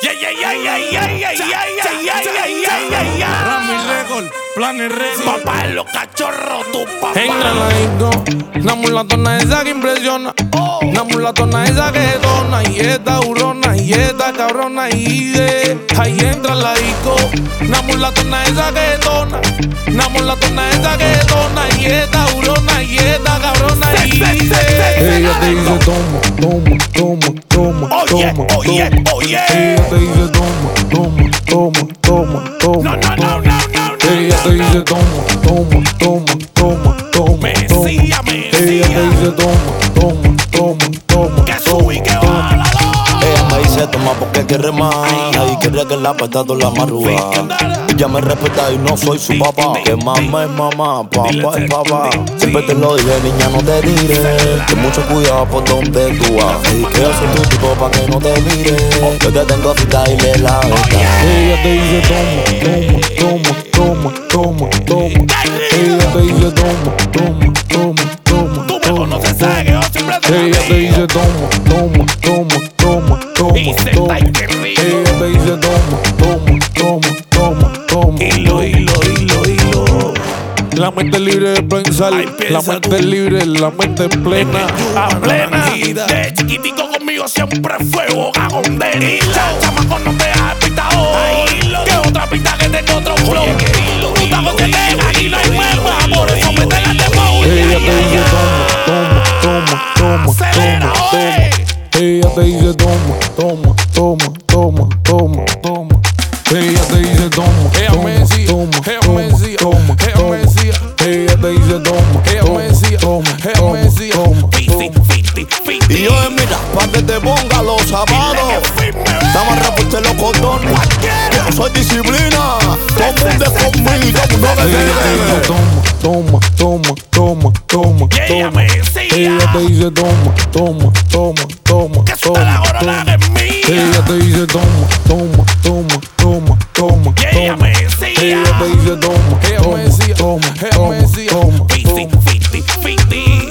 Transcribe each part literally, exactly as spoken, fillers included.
Yeah, yeah, yeah, yeah, yeah, yeah, yeah, yeah, yeah, yeah, yeah, yeah. Rami Record, Planes Record. Papá de los cachorros, tu papá. Entra la disco, una mulatona esa que impresiona. Una mulatona esa que dona. Y esta hurona, y esta cabrona. Y de ahí entra la disco. Una mulatona esa que dona. Una mulatona esa que dona. Y esta hurona, y esta cabrona. Y de ella te dice toma, toma, toma, toma, Oye, toma, oye, toma. oye. Ella te dice toma, toma, toma, toma, toma. No, no, no, no, no, no. Ella te dice toma, toma, toma, toma, toma. Mesía, toma. Mesía. Ella te dice toma, toma, toma, toma. Que sube y que baja la Ella me dice toma porque quiere más y quiere que la petato la marruga. Ella me respeta y no soy su papá. Que mamá es mamá, papá es papá. Siempre te lo dije, niña, no te tires. Ten mucho cuidado por donde tú vas. Y que yo soy tu tipo pa' que no te mire. Yo te tengo cita y le la verdad. Ella te dice toma, toma, toma, toma, toma, toma. Ella te dice toma, toma, toma, toma. Tú me conoces, sabes que yo siempre te Ella te dice toma, toma, toma, toma, toma, Y se toma. está que rico. Ella te dice toma, toma, toma, toma, toma. Hilo, hilo, hilo, hilo. La mente libre de pensar, Ay, la piensa mente tú. libre, la mente plena. A plena. De chiquitico conmigo siempre fue boca con Denny. Chamaco no te has pitado. Que otra pista que tengo otro flow. Tu ruta con que tenga aquí no hay hueva. Por eso me te la demo. Ella te dice toma, toma, toma, toma, Acelera, toma, oye. toma. Ella te dice toma, toma, toma, toma, toma, toma. Ella te dice toma, Ella toma, me decía, toma, ella toma, me decía, toma, ella toma. me decía. Ella te dice toma, Ella toma, me decía, toma, ella me toma, decía. toma, Fiti, toma. fiti, fiti. Y yo mira, pa' que te ponga los zapatos. Estamos reporte los cordones. Yo soy disciplina. Todo el mundo es conmigo. No me Ella te dice dejes. toma, toma, toma, toma, Y ella toma. me decía Ella te dice toma, toma, toma, toma, que eso te la toma, corona toma. es mía. Ella te dice toma, toma, toma, toma, toma, Y ella toma. me decía Ella te dice toma, Ella me decía, toma, ella me toma, decía. toma, Fiti, toma. fiti, fiti.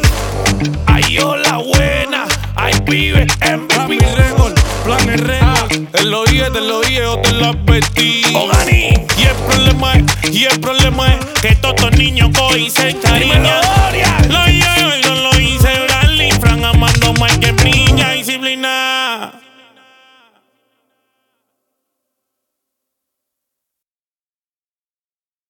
Ay, hola buena. Ay, pibe, Rami M V P. Record, Planes Record. Te lo dije, te lo dije, yo te lo advertí. Ogani. Y el problema es, y el problema es Que todos estos niños cogen y se encariñan.